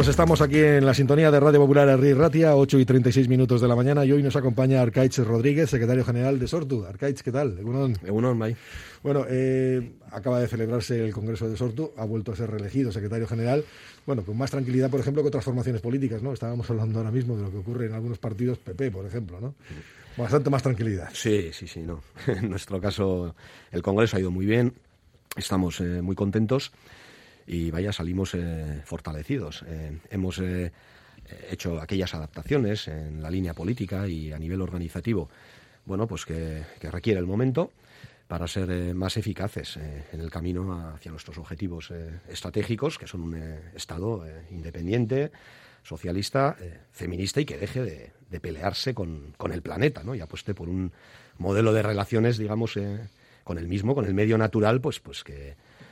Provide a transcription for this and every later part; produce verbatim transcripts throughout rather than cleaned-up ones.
Pues estamos aquí en la sintonía de Radio Popular Herri Ratia, ocho y treinta y seis minutos de la mañana, y hoy nos acompaña Arkaitz Rodríguez, secretario general de Sortu. Arkaitz, ¿qué tal? Egunon. Egunon, Mai. Bueno, eh, acaba de celebrarse el Congreso de Sortu, ha vuelto a ser reelegido secretario general, bueno, con más tranquilidad, por ejemplo, que otras formaciones políticas, ¿no? Estábamos hablando ahora mismo de lo que ocurre en algunos partidos, P P, por ejemplo, ¿no? Bastante más tranquilidad. Sí, sí, sí, no. En nuestro caso, el Congreso ha ido muy bien, estamos eh, muy contentos. Y vaya, salimos eh, fortalecidos. Eh, hemos eh, hecho aquellas adaptaciones en la línea política y a nivel organizativo, bueno, pues que, que requiere el momento para ser eh, más eficaces eh, en el camino hacia nuestros objetivos eh, estratégicos, que son un eh, Estado eh, independiente, socialista, eh, feminista y que deje de, de pelearse con, con el planeta, ¿no? Y apueste por un modelo de relaciones, digamos, eh, con el mismo, con el medio natural, pues, pues que...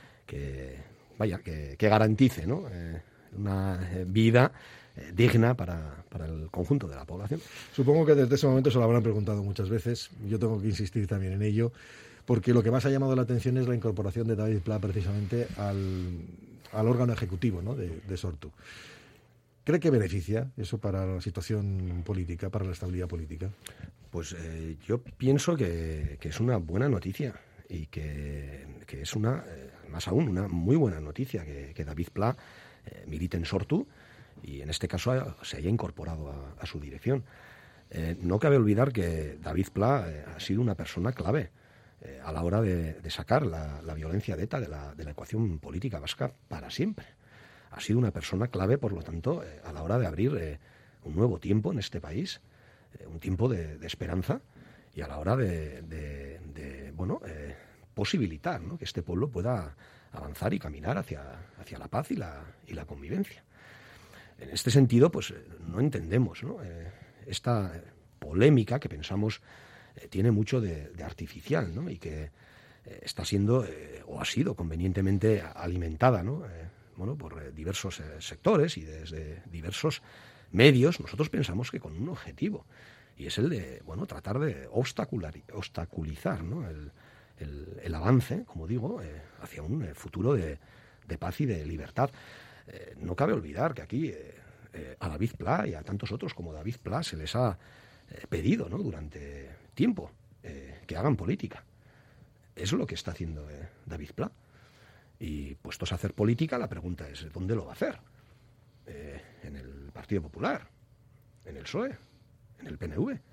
que Vaya, que, que garantice, ¿no? eh, una eh, vida eh, digna para, para el conjunto de la población. Supongo que desde ese momento se lo habrán preguntado muchas veces. Yo tengo que insistir también en ello, porque lo que más ha llamado la atención es la incorporación de David Pla precisamente al, al órgano ejecutivo, ¿no? de, de Sortu. ¿Cree que beneficia eso para la situación política, para la estabilidad política? Pues eh, yo pienso que, que es una buena noticia y que, que es una... Eh, más aún, una muy buena noticia que, que David Pla eh, milite en Sortu y en este caso ha, se haya incorporado a, a su dirección. Eh, no cabe olvidar que David Pla eh, ha sido una persona clave eh, a la hora de, de sacar la, la violencia de ETA de la, de la ecuación política vasca para siempre. Ha sido una persona clave, por lo tanto, eh, a la hora de abrir eh, un nuevo tiempo en este país, eh, un tiempo de, de esperanza y a la hora de, de, de bueno... Eh, posibilitar, ¿no? que este pueblo pueda avanzar y caminar hacia, hacia la paz y la, y la convivencia. En este sentido, pues no entendemos, ¿no? Eh, esta polémica que pensamos eh, tiene mucho de, de artificial, ¿no? Y que eh, está siendo eh, o ha sido convenientemente alimentada, ¿no? eh, bueno, por eh, diversos eh, sectores y desde diversos medios. Nosotros pensamos que con un objetivo, y es el de, bueno, tratar de obstaculizar, ¿no? el El, el avance, como digo, eh, hacia un eh, futuro de, de paz y de libertad. Eh, no cabe olvidar que aquí eh, eh, a David Pla y a tantos otros como David Pla se les ha eh, pedido, ¿no? durante tiempo eh, que hagan política. Eso es lo que está haciendo eh, David Pla. Y puestos a hacer política, la pregunta es ¿dónde lo va a hacer? Eh, ¿En el Partido Popular? ¿En el P S O E? ¿En el P N V?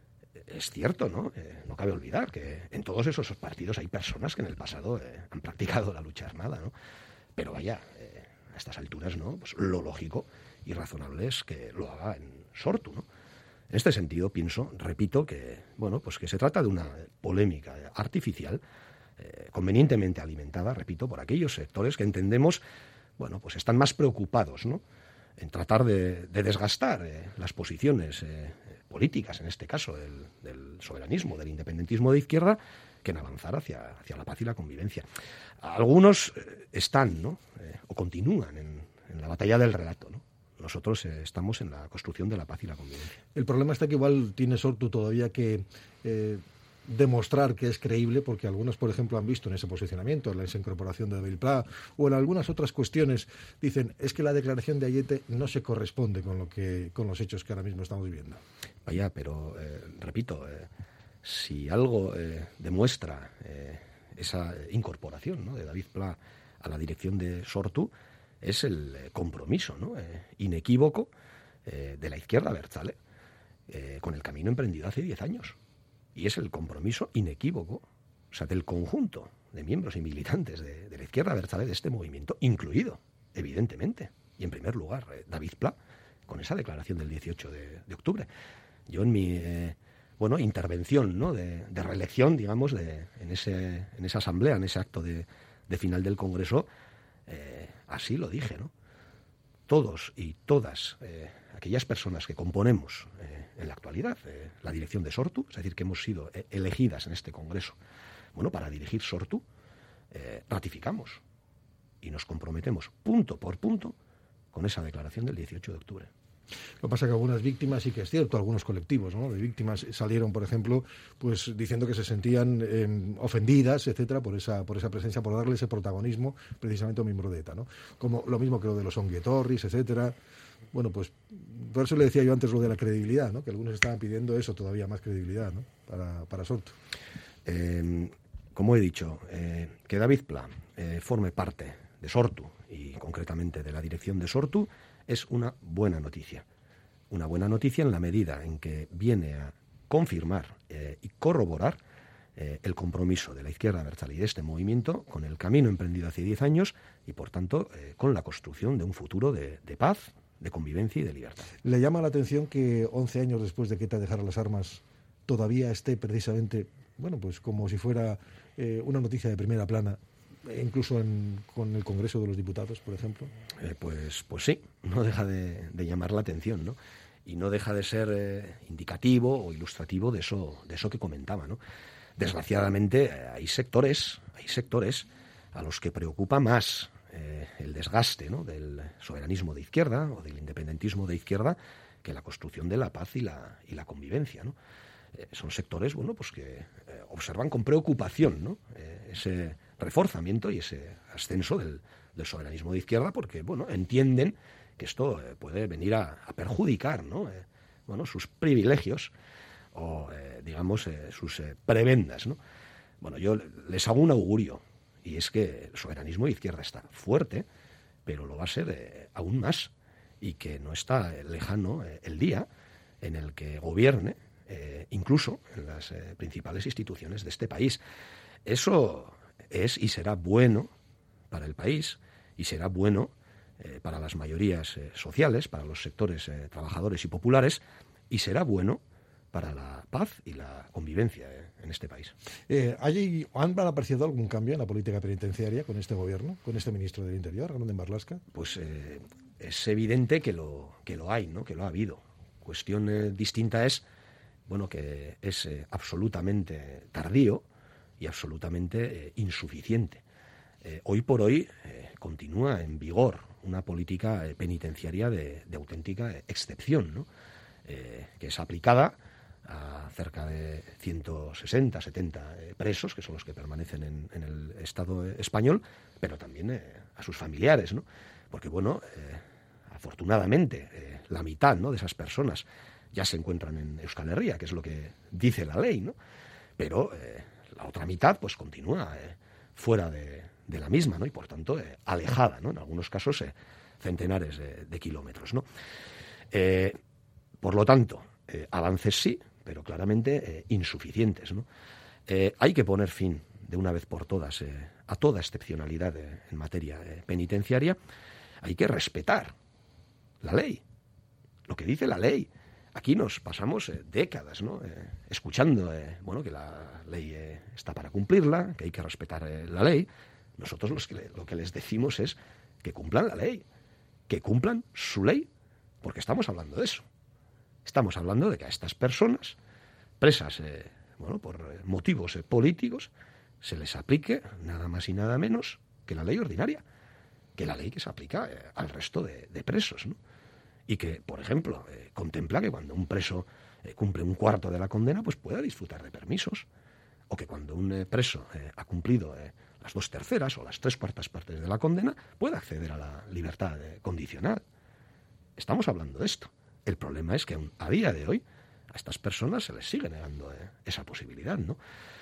Es cierto, ¿no? Eh, no cabe olvidar que en todos esos partidos hay personas que en el pasado eh, han practicado la lucha armada, ¿no? Pero vaya, eh, a estas alturas, ¿no? Pues lo lógico y razonable es que lo haga en Sortu, ¿no? En este sentido, pienso, repito, que, bueno, pues que se trata de una polémica artificial, eh, convenientemente alimentada, repito, por aquellos sectores que entendemos, bueno, pues están más preocupados, ¿no? en tratar de, de desgastar eh, las posiciones eh, políticas, en este caso del, del soberanismo, del independentismo de izquierda, que en avanzar hacia, hacia la paz y la convivencia. Algunos eh, están, ¿no? eh, o continúan en, en la batalla del relato, ¿no? Nosotros eh, estamos en la construcción de la paz y la convivencia. El problema está que igual tiene Sortu todavía que eh, demostrar que es creíble, porque algunos, por ejemplo, han visto en ese posicionamiento, en esa incorporación de David Pla, o en algunas otras cuestiones, dicen, es que la declaración de Ayete no se corresponde con lo que con los hechos que ahora mismo estamos viviendo. Vaya, pero, eh, repito, eh, si algo eh, demuestra eh, esa incorporación, ¿no? de David Pla a la dirección de Sortu, es el eh, compromiso, ¿no? eh, inequívoco eh, de la izquierda abertzale eh, con el camino emprendido hace diez años. Y es el compromiso inequívoco, o sea, del conjunto de miembros y militantes de, de la izquierda abertzale de este movimiento, incluido, evidentemente, y en primer lugar, eh, David Pla, con esa declaración del dieciocho de, de octubre. Yo en mi eh, bueno intervención, ¿no? de, de reelección, digamos, de, en, ese, en esa asamblea, en ese acto de, de final del Congreso, eh, así lo dije, ¿no? Todos y todas eh, aquellas personas que componemos eh, en la actualidad eh, la dirección de Sortu, es decir, que hemos sido eh, elegidas en este Congreso, bueno, para dirigir Sortu, eh, ratificamos y nos comprometemos punto por punto con esa declaración del dieciocho de octubre. Lo que pasa es que algunas víctimas, sí que es cierto, algunos colectivos, ¿no?, de víctimas salieron, por ejemplo, pues diciendo que se sentían eh, ofendidas, etcétera, por esa por esa presencia, por darle ese protagonismo precisamente a un miembro de ETA, ¿no? Como lo mismo que lo de los onguietorris, etcétera. Bueno, pues por eso le decía yo antes lo de la credibilidad, ¿no?, que algunos estaban pidiendo eso, todavía más credibilidad, ¿no?, para, para Sortu. Eh, como he dicho, eh, que David Pla eh, forme parte de Sortu y concretamente de la dirección de Sortu es una buena noticia. Una buena noticia en la medida en que viene a confirmar eh, y corroborar eh, el compromiso de la izquierda abertzale y de este movimiento con el camino emprendido hace diez años y, por tanto, eh, con la construcción de un futuro de, de paz, de convivencia y de libertad. ¿Le llama la atención que once años después de que ETA dejara las armas todavía esté precisamente, bueno, pues como si fuera eh, una noticia de primera plana, incluso en, con el Congreso de los Diputados, por ejemplo? Eh, pues, pues sí, no deja de, de llamar la atención, ¿no? Y no deja de ser eh, indicativo o ilustrativo de eso, de eso que comentaba, ¿no? Desgraciadamente eh, hay sectores, hay sectores a los que preocupa más eh, el desgaste, ¿no?, del soberanismo de izquierda o del independentismo de izquierda que la construcción de la paz y la, y la convivencia, ¿no? Eh, son sectores, bueno, pues que eh, observan con preocupación, ¿no?, eh, ese reforzamiento y ese ascenso del, del soberanismo de izquierda, porque, bueno, entienden que esto eh, puede venir a, a perjudicar, ¿no?, eh, bueno, sus privilegios o, eh, digamos, eh, sus eh, prebendas, ¿no? Bueno, yo les hago un augurio, y es que el soberanismo de izquierda está fuerte, pero lo va a ser eh, aún más, y que no está eh, lejano eh, el día en el que gobierne, eh, incluso en las eh, principales instituciones de este país. Eso es y será bueno para el país, y será bueno eh, para las mayorías eh, sociales, para los sectores eh, trabajadores y populares, y será bueno para la paz y la convivencia eh, en este país. Eh, ¿hay, ¿Han apreciado algún cambio en la política penitenciaria con este gobierno, con este ministro del Interior, Ramón de Marlaska? Pues eh, es evidente que lo, que lo hay, ¿no?, que lo ha habido. Cuestión eh, distinta es, bueno, que es eh, absolutamente tardío y absolutamente eh, insuficiente. Eh, hoy por hoy eh, continúa en vigor una política eh, penitenciaria de, de auténtica eh, excepción, ¿no?, eh, que es aplicada a cerca de ciento sesenta, setenta eh, presos, que son los que permanecen en, en el Estado eh, español, pero también eh, a sus familiares, ¿no? Porque, bueno, eh, afortunadamente, eh, la mitad, ¿no?, de esas personas ya se encuentran en Euskal Herria, que es lo que dice la ley, ¿no? Pero eh, la otra mitad, pues, continúa eh, fuera de, de la misma, ¿no?, y, por tanto, eh, alejada, ¿no?, en algunos casos, eh, centenares de, de kilómetros, ¿no? Eh, por lo tanto, eh, avances sí, pero claramente eh, insuficientes, ¿no? Eh, hay que poner fin, de una vez por todas, eh, a toda excepcionalidad eh, en materia eh, penitenciaria. Hay que respetar la ley, lo que dice la ley. Aquí nos pasamos eh, décadas, ¿no?, eh, escuchando eh, bueno, que la ley eh, está para cumplirla, que hay que respetar eh, la ley. Nosotros los que le, lo que les decimos es que cumplan la ley, que cumplan su ley, porque estamos hablando de eso. Estamos hablando de que a estas personas, presas eh, bueno, por eh, motivos eh, políticos, se les aplique nada más y nada menos que la ley ordinaria, que la ley que se aplica eh, al resto de, de presos, ¿no? Y que, por ejemplo, eh, contempla que cuando un preso eh, cumple un cuarto de la condena, pues pueda disfrutar de permisos, o que cuando un eh, preso eh, ha cumplido eh, las dos terceras o las tres cuartas partes de la condena, pueda acceder a la libertad eh, condicional. Estamos hablando de esto. El problema es que aún a día de hoy a estas personas se les sigue negando eh, esa posibilidad, ¿no?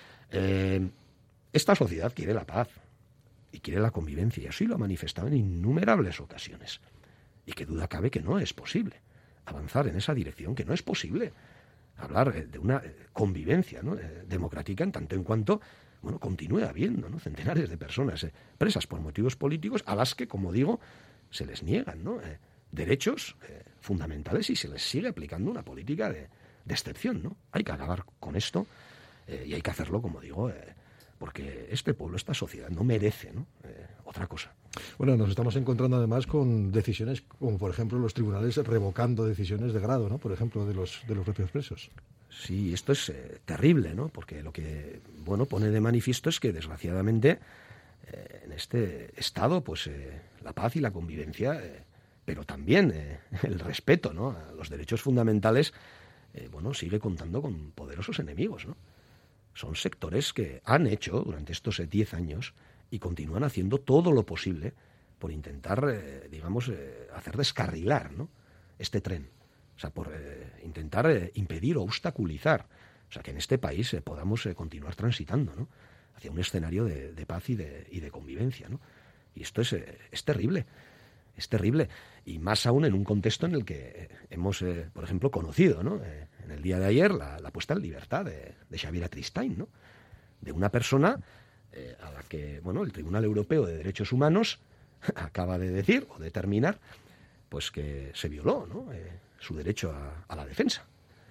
Eh, esta sociedad quiere la paz y quiere la convivencia, y así lo ha manifestado en innumerables ocasiones. Y qué duda cabe que no es posible avanzar en esa dirección, que no es posible hablar eh, de una eh, convivencia, ¿no?, eh, democrática, en tanto en cuanto, bueno, continúe habiendo, ¿no?, centenares de personas eh, presas por motivos políticos a las que, como digo, se les niegan, ¿no?, eh, derechos eh, fundamentales, y se les sigue aplicando una política de, de excepción, ¿no? Hay que acabar con esto eh, y hay que hacerlo, como digo, eh, porque este pueblo, esta sociedad, no merece, ¿no?, eh, otra cosa. Bueno, nos estamos encontrando además con decisiones como, por ejemplo, los tribunales revocando decisiones de grado, ¿no?, por ejemplo, de los de los propios presos. Sí, esto es eh, terrible, ¿no?, porque lo que, bueno, pone de manifiesto es que, desgraciadamente, eh, en este estado, pues eh, la paz y la convivencia eh, pero también eh, el respeto, ¿no?, a los derechos fundamentales, eh, bueno, sigue contando con poderosos enemigos, ¿no? Son sectores que han hecho durante estos diez años y continúan haciendo todo lo posible por intentar, eh, digamos, eh, hacer descarrilar, ¿no?, este tren. O sea, por eh, intentar eh, impedir o obstaculizar, o sea, que en este país eh, podamos eh, continuar transitando, ¿no?, hacia un escenario de, de paz y de, y de convivencia, ¿no? Y esto es, eh, es terrible, es terrible. Y más aún en un contexto en el que eh, hemos, eh, por ejemplo, conocido, ¿no?, eh, en el día de ayer la, la puesta en libertad de, de Xavier Atristain, ¿no?, de una persona eh, a la que, bueno, el Tribunal Europeo de Derechos Humanos acaba de decir o determinar, pues que se violó, ¿no?, eh, su derecho a, a la defensa,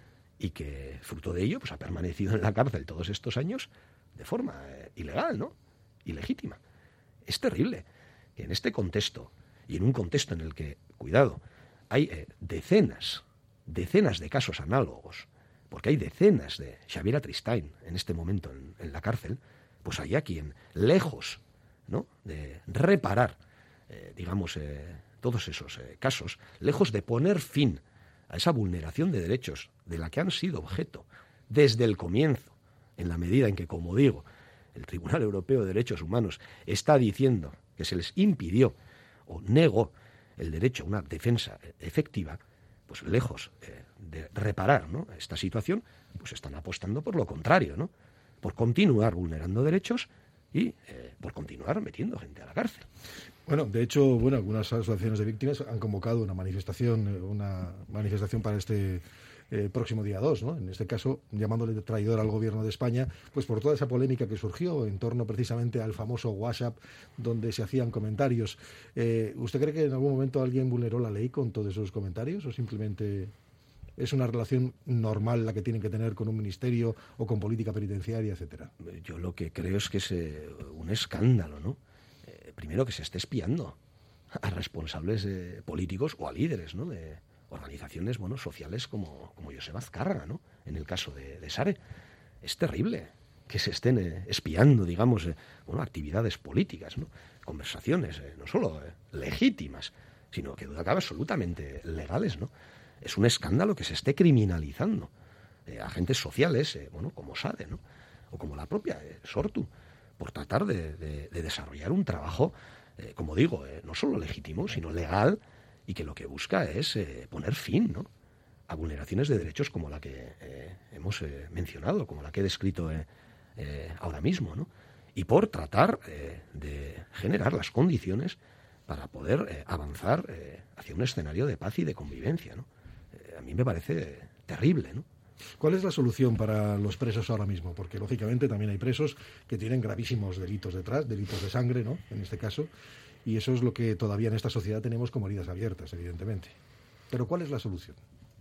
y que fruto de ello pues ha permanecido en la cárcel todos estos años de forma eh, ilegal, ¿no?, ilegítima. Es terrible que en este contexto, y en un contexto en el que, cuidado, hay eh, decenas, decenas de casos análogos, porque hay decenas de Xavier Atristain en este momento en, en la cárcel, pues hay a quien, lejos, ¿no?, de reparar, eh, digamos, eh, todos esos eh, casos, lejos de poner fin a esa vulneración de derechos de la que han sido objeto desde el comienzo, en la medida en que, como digo, el Tribunal Europeo de Derechos Humanos está diciendo que se les impidió o negó el derecho a una defensa efectiva, pues lejos eh, de reparar, ¿no?, esta situación, pues están apostando por lo contrario, ¿no?, por continuar vulnerando derechos y eh, por continuar metiendo gente a la cárcel. Bueno, de hecho, bueno, algunas asociaciones de víctimas han convocado una manifestación, una manifestación para este eh, próximo día dos, ¿no? En este caso, llamándole traidor al gobierno de España, pues por toda esa polémica que surgió en torno precisamente al famoso WhatsApp, donde se hacían comentarios. Eh, ¿Usted cree que en algún momento alguien vulneró la ley con todos esos comentarios o simplemente es una relación normal la que tienen que tener con un ministerio o con política penitenciaria, etcétera? Yo lo que creo es que es eh, un escándalo, ¿no? Eh, primero, que se esté espiando a responsables eh, políticos o a líderes, ¿no?, de organizaciones, bueno, sociales como, como Joseba Azcárraga, ¿no?, en el caso de, de Sare. Es terrible que se estén eh, espiando, digamos, eh, bueno, actividades políticas, ¿no?, conversaciones, eh, no solo eh, legítimas, sino que duda cabe absolutamente legales, ¿no? Es un escándalo que se esté criminalizando eh, agentes sociales, eh, bueno, como Sare, ¿no?, o como la propia eh, Sortu, por tratar de, de, de desarrollar un trabajo, eh, como digo, eh, no solo legítimo, sino legal, y que lo que busca es eh, poner fin, ¿no?, a vulneraciones de derechos como la que eh, hemos eh, mencionado, como la que he descrito eh, eh, ahora mismo, ¿no?, y por tratar eh, de generar las condiciones para poder eh, avanzar eh, hacia un escenario de paz y de convivencia, ¿no? Eh, a mí me parece terrible, ¿no? ¿Cuál es la solución para los presos ahora mismo? Porque, lógicamente, también hay presos que tienen gravísimos delitos detrás, delitos de sangre, ¿no?, en este caso, y eso es lo que todavía en esta sociedad tenemos como heridas abiertas, evidentemente. Pero ¿cuál es la solución?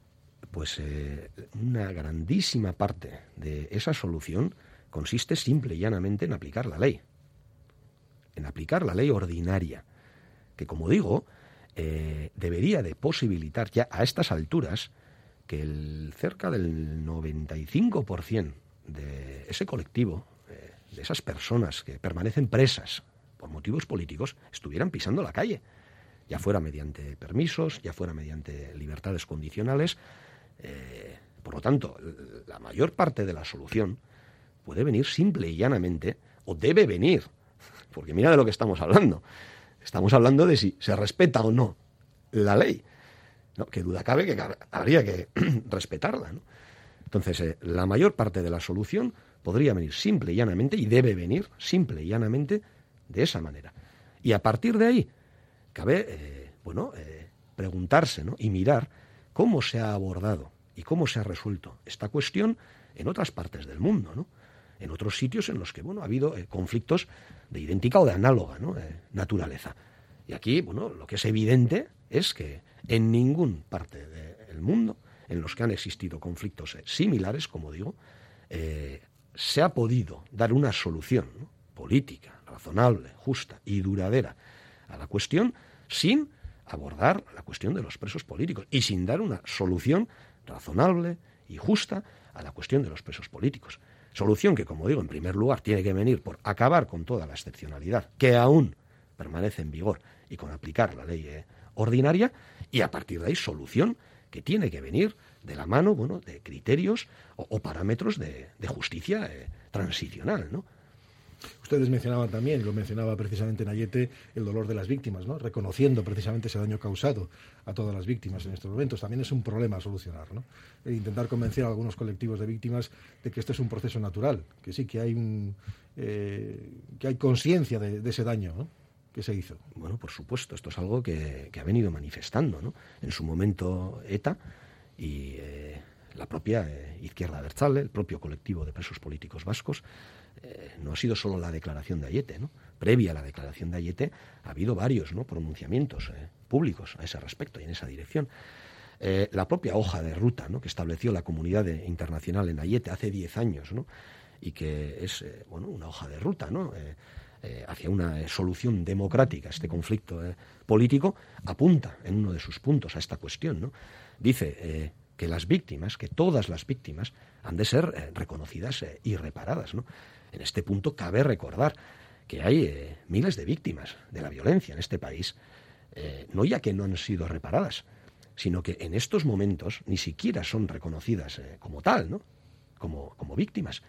Pues eh, una grandísima parte de esa solución consiste simple y llanamente en aplicar la ley, en aplicar la ley ordinaria, que, como digo, eh, debería de posibilitar ya a estas alturas que el, cerca del noventa y cinco por ciento de ese colectivo, eh, de esas personas que permanecen presas por motivos políticos, estuvieran pisando la calle, ya fuera mediante permisos, ya fuera mediante libertades condicionales. Eh, por lo tanto, la mayor parte de la solución puede venir simple y llanamente, o debe venir, porque mira de lo que estamos hablando. Estamos hablando de si se respeta o no la ley, ¿no? Que duda cabe que habría que respetarla, ¿no? Entonces, eh, la mayor parte de la solución podría venir simple y llanamente, y debe venir simple y llanamente de esa manera. Y a partir de ahí, cabe, eh, bueno, eh, preguntarse, ¿no?, y mirar cómo se ha abordado y cómo se ha resuelto esta cuestión en otras partes del mundo, ¿no?, en otros sitios en los que, bueno, ha habido eh, conflictos de idéntica o de análoga, ¿no?, eh, naturaleza. Y aquí, bueno, lo que es evidente es que en ninguna parte del mundo en los que han existido conflictos eh, similares, como digo, eh, se ha podido dar una solución, ¿no?, política, razonable, justa y duradera a la cuestión sin abordar la cuestión de los presos políticos y sin dar una solución razonable y justa a la cuestión de los presos políticos. Solución que, como digo, en primer lugar tiene que venir por acabar con toda la excepcionalidad que aún permanece en vigor y con aplicar la ley eh, ordinaria y a partir de ahí solución que tiene que venir de la mano, bueno, de criterios o, o parámetros de, de justicia eh, transicional, ¿no? Ustedes mencionaban también, lo mencionaba precisamente Nayete, el dolor de las víctimas, ¿no? Reconociendo precisamente ese daño causado a todas las víctimas en estos momentos. También es un problema a solucionar, ¿no? E intentar convencer a algunos colectivos de víctimas de que esto es un proceso natural, que sí, que hay un eh, que hay conciencia de, de ese daño, ¿no?, que se hizo. Bueno, por supuesto, esto es algo que, que ha venido manifestando, ¿no?, en su momento ETA y eh, la propia eh, Izquierda Abertzale, el propio colectivo de presos políticos vascos. Eh, no ha sido solo la declaración de Aiete, ¿no? Previa a la declaración de Aiete ha habido varios, ¿no?, pronunciamientos eh, públicos a ese respecto y en esa dirección. Eh, la propia hoja de ruta, ¿no?, que estableció la comunidad de, internacional en Aiete hace diez años, ¿no?, y que es eh, bueno, una hoja de ruta, ¿no?, eh, eh, hacia una eh, solución democrática a este conflicto eh, político, apunta en uno de sus puntos a esta cuestión, ¿no? Dice eh, que las víctimas, que todas las víctimas han de ser eh, reconocidas eh, y reparadas, ¿no? En este punto cabe recordar que hay eh, miles de víctimas de la violencia en este país, eh, no ya que no han sido reparadas, sino que en estos momentos ni siquiera son reconocidas eh, como tal, ¿no?, como, como víctimas.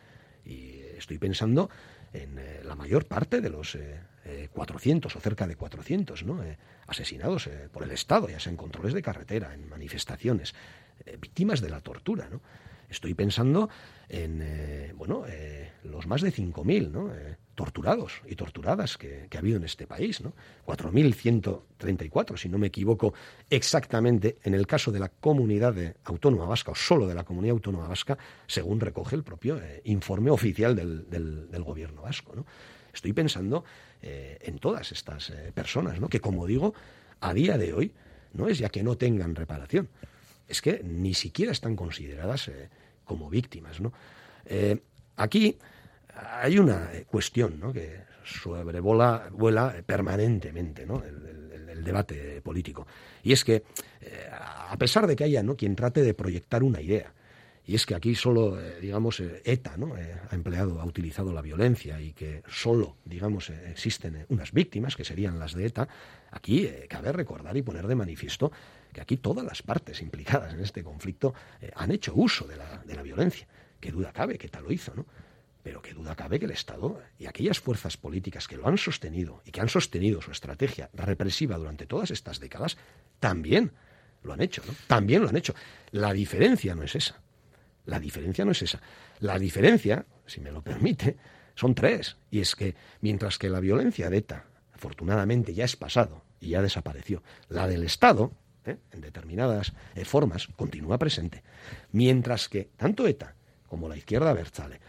Y estoy pensando en eh, la mayor parte de los eh, eh, cuatrocientos o cerca de cuatrocientos, ¿no?, eh, asesinados eh, por el Estado, ya sea en controles de carretera, en manifestaciones, eh, víctimas de la tortura, ¿no? Estoy pensando en eh, bueno, eh, los más de cinco mil, ¿no?, eh, torturados y torturadas que, que ha habido en este país, ¿no? cuatro mil ciento treinta y cuatro, si no me equivoco exactamente, en el caso de la comunidad de autónoma vasca, o solo de la comunidad autónoma vasca, según recoge el propio eh, informe oficial del, del, del gobierno vasco, ¿no? Estoy pensando eh, en todas estas eh, personas, ¿no?, que, como digo, a día de hoy no es ya que no tengan reparación, es que ni siquiera están consideradas eh, como víctimas, ¿no? Eh, aquí hay una cuestión, ¿no?, que sobrevuela vuela permanentemente, ¿no?, el, el, el debate político, y es que eh, a pesar de que haya, ¿no?, quien trate de proyectar una idea, y es que aquí solo, eh, digamos, eh, ETA, ¿no?, eh, ha empleado, ha utilizado la violencia y que solo, digamos, eh, existen unas víctimas, que serían las de ETA, aquí eh, cabe recordar y poner de manifiesto que aquí todas las partes implicadas en este conflicto eh, han hecho uso de la, de la violencia. Qué duda cabe que tal lo hizo, ¿no? Pero qué duda cabe que el Estado y aquellas fuerzas políticas que lo han sostenido y que han sostenido su estrategia represiva durante todas estas décadas también lo han hecho, ¿no? También lo han hecho. La diferencia no es esa. La diferencia no es esa. La diferencia, si me lo permite, son tres. Y es que mientras que la violencia de ETA, afortunadamente, ya es pasado y ya desapareció, la del Estado, ¿eh?, en determinadas eh, formas, continúa presente. Mientras que tanto ETA como la Izquierda Abertzale,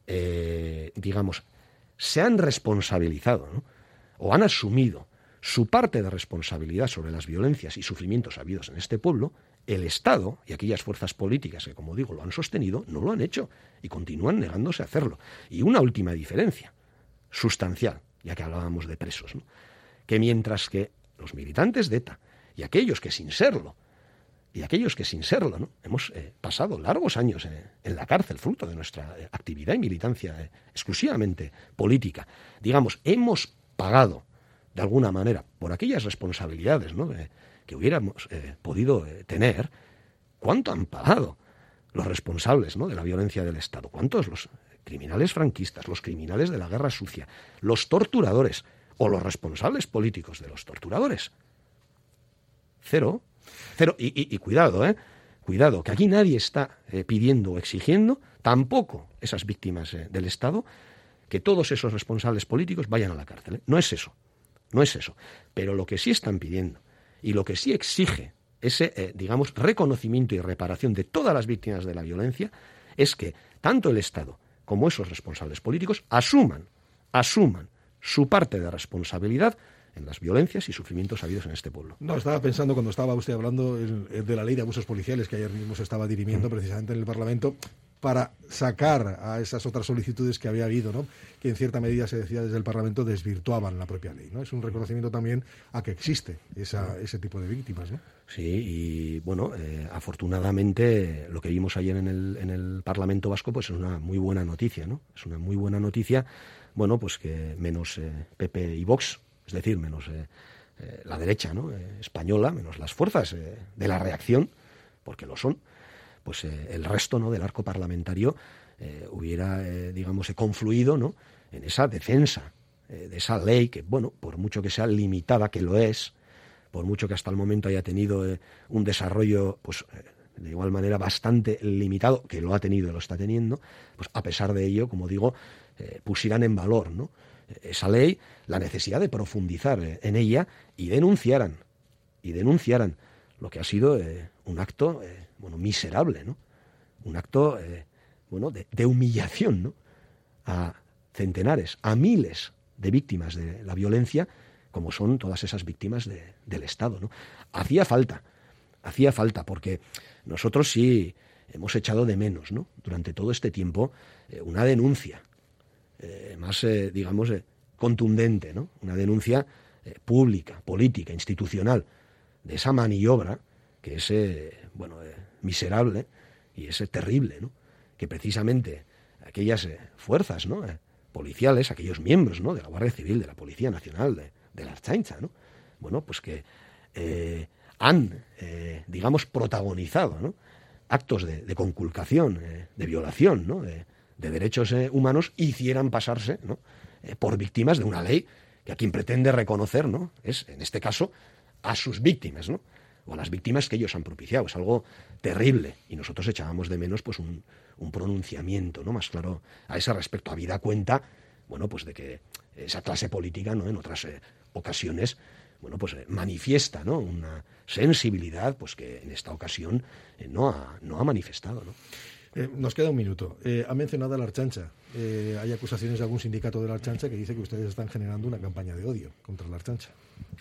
eh, digamos, se han responsabilizado, ¿no?, o han asumido su parte de responsabilidad sobre las violencias y sufrimientos habidos en este pueblo, el Estado y aquellas fuerzas políticas que, como digo, lo han sostenido, no lo han hecho y continúan negándose a hacerlo. Y una última diferencia, sustancial, ya que hablábamos de presos, ¿no?, que mientras que los militantes de ETA y aquellos que sin serlo, y aquellos que sin serlo, ¿no?, hemos eh, pasado largos años eh, en la cárcel, fruto de nuestra eh, actividad y militancia eh, exclusivamente política, digamos, hemos pagado de alguna manera por aquellas responsabilidades, ¿no?, eh, que hubiéramos eh, podido eh, tener, ¿cuánto han pagado los responsables, ¿no?, de la violencia del Estado? ¿Cuántos? Los criminales franquistas, los criminales de la guerra sucia, los torturadores o los responsables políticos de los torturadores. Cero. Cero. Y, y, y cuidado, ¿eh? Cuidado, que aquí nadie está eh, pidiendo o exigiendo, tampoco esas víctimas eh, del Estado, que todos esos responsables políticos vayan a la cárcel, ¿eh? No es eso, no es eso. Pero lo que sí están pidiendo y lo que sí exige ese, eh, digamos, reconocimiento y reparación de todas las víctimas de la violencia es que tanto el Estado como esos responsables políticos asuman, asuman su parte de responsabilidad en las violencias y sufrimientos habidos en este pueblo. No, estaba pensando cuando estaba usted hablando de la ley de abusos policiales que ayer mismo se estaba dirimiendo precisamente en el Parlamento para sacar a esas otras solicitudes que había habido, ¿no?, que en cierta medida se decía desde el Parlamento desvirtuaban la propia ley, ¿no? Es un reconocimiento también a que existe esa, ese tipo de víctimas, ¿no? Sí, y bueno, eh, afortunadamente lo que vimos ayer en el, en el Parlamento Vasco pues es una muy buena noticia, ¿no? Es una muy buena noticia, bueno, pues que menos eh, P P y Vox, es decir, menos eh, eh, la derecha, ¿no? eh, española, menos las fuerzas eh, de la reacción, porque lo son, pues eh, el resto, ¿no?, del arco parlamentario eh, hubiera, eh, digamos, eh, confluido, ¿no?, en esa defensa eh, de esa ley que, bueno, por mucho que sea limitada, que lo es, por mucho que hasta el momento haya tenido eh, un desarrollo, pues eh, de igual manera bastante limitado, que lo ha tenido y lo está teniendo, pues a pesar de ello, como digo, eh, pusieran en valor, ¿no?, esa ley, la necesidad de profundizar eh, en ella y denunciaran, y denunciaran lo que ha sido eh, un acto, eh, bueno, miserable, ¿no? Un acto, eh, bueno, de, de humillación, ¿no?, a centenares, a miles de víctimas de la violencia, como son todas esas víctimas de, del Estado, ¿no? Hacía falta, hacía falta, porque nosotros sí hemos echado de menos, ¿no?, durante todo este tiempo, eh, una denuncia eh, más, eh, digamos, eh, contundente, ¿no? Una denuncia eh, pública, política, institucional, de esa maniobra que es, eh, bueno, eh, miserable y es eh, terrible, ¿no?, que precisamente aquellas eh, fuerzas, ¿no?, eh, policiales, aquellos miembros, ¿no?, de la Guardia Civil, de la Policía Nacional, de, de la Ertzaintza, ¿no?, bueno, pues que eh, han, eh, digamos, protagonizado, ¿no?, actos de, de conculcación, eh, de violación, ¿no?, de, de derechos eh, humanos, hicieran pasarse, ¿no?, eh, por víctimas de una ley que a quien pretende reconocer, ¿no?, es, en este caso, a sus víctimas, ¿no?, o a las víctimas que ellos han propiciado. Es algo terrible, y nosotros echábamos de menos, pues, un, un pronunciamiento, ¿no?, más claro a ese respecto, habida cuenta, bueno, pues de que esa clase política, ¿no?, en otras eh, ocasiones, bueno, pues eh, manifiesta, ¿no?, una sensibilidad, pues que en esta ocasión eh, no ha, no ha manifestado, ¿no? Eh, nos queda un minuto. Eh, ha mencionado a la Ertzaintza. Eh, hay acusaciones de algún sindicato de la Ertzaintza que dice que ustedes están generando una campaña de odio contra la Ertzaintza.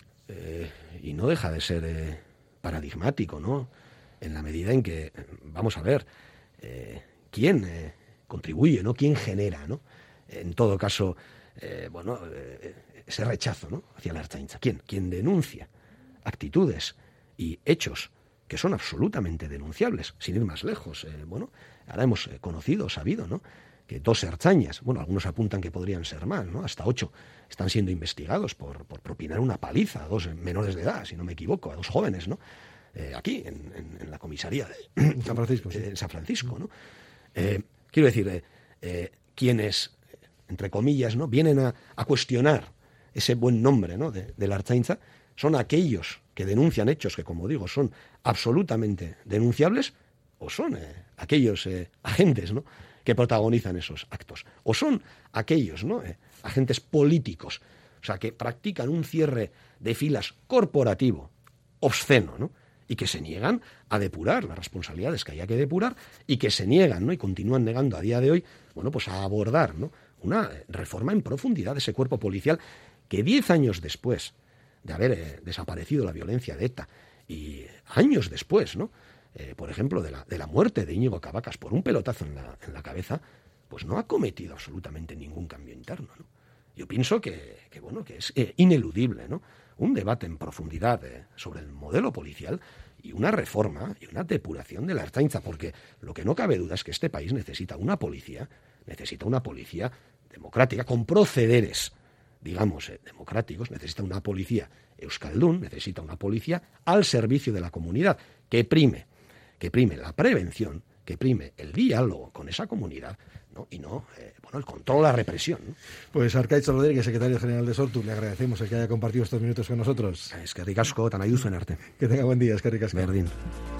Eh, y no deja de ser eh, paradigmático, ¿no?, en la medida en que, vamos a ver, eh, quién eh, contribuye, ¿no?, quién genera, ¿no?, en todo caso, eh, bueno, eh, ese rechazo, ¿no?, hacia la Ertzaintza. ¿Quién? ¿Quién denuncia actitudes y hechos que son absolutamente denunciables, sin ir más lejos? Eh, bueno, ahora hemos eh, conocido, sabido, ¿no?, que dos ertzañas, bueno, algunos apuntan que podrían ser más, ¿no?, hasta ocho, están siendo investigados por, por propinar una paliza a dos menores de edad, si no me equivoco, a dos jóvenes, ¿no?, eh, aquí, en, en, en la comisaría de San Francisco, sí. eh, San Francisco, ¿no? Eh, quiero decir, eh, eh, quienes, entre comillas, ¿no?, vienen a, a cuestionar ese buen nombre, ¿no?, de, de la Ertzaintza, son aquellos que denuncian hechos que, como digo, son absolutamente denunciables, o son eh, aquellos eh, agentes, ¿no?, que protagonizan esos actos, o son aquellos, ¿no?, eh, agentes políticos, o sea, que practican un cierre de filas corporativo, obsceno, ¿no?, y que se niegan a depurar las responsabilidades que haya que depurar, y que se niegan, ¿no?, y continúan negando a día de hoy, bueno, pues a abordar, ¿no?, una reforma en profundidad de ese cuerpo policial que diez años después de haber eh, desaparecido la violencia de ETA, y años después, ¿no?, eh, por ejemplo, de la, de la muerte de Íñigo Cabacas por un pelotazo en la, en la cabeza, pues no ha cometido absolutamente ningún cambio interno, ¿no? Yo pienso que, que bueno, que es eh, ineludible, ¿no?, un debate en profundidad eh, sobre el modelo policial y una reforma y una depuración de la Ertzaintza, porque lo que no cabe duda es que este país necesita una policía, necesita una policía democrática, con procederes, digamos, eh, democráticos, necesita una policía euskaldun, necesita una policía al servicio de la comunidad, que prime, que prime la prevención, que prime el diálogo con esa comunidad, ¿no?, y no, eh, bueno, el control, la represión, ¿no? Pues Arkaitz Rodríguez, secretario general de Sortu, le agradecemos el que haya compartido estos minutos con nosotros. Es que ricasco, tan ayuso en arte. Que tenga buen día, es que ricasco. Berdín.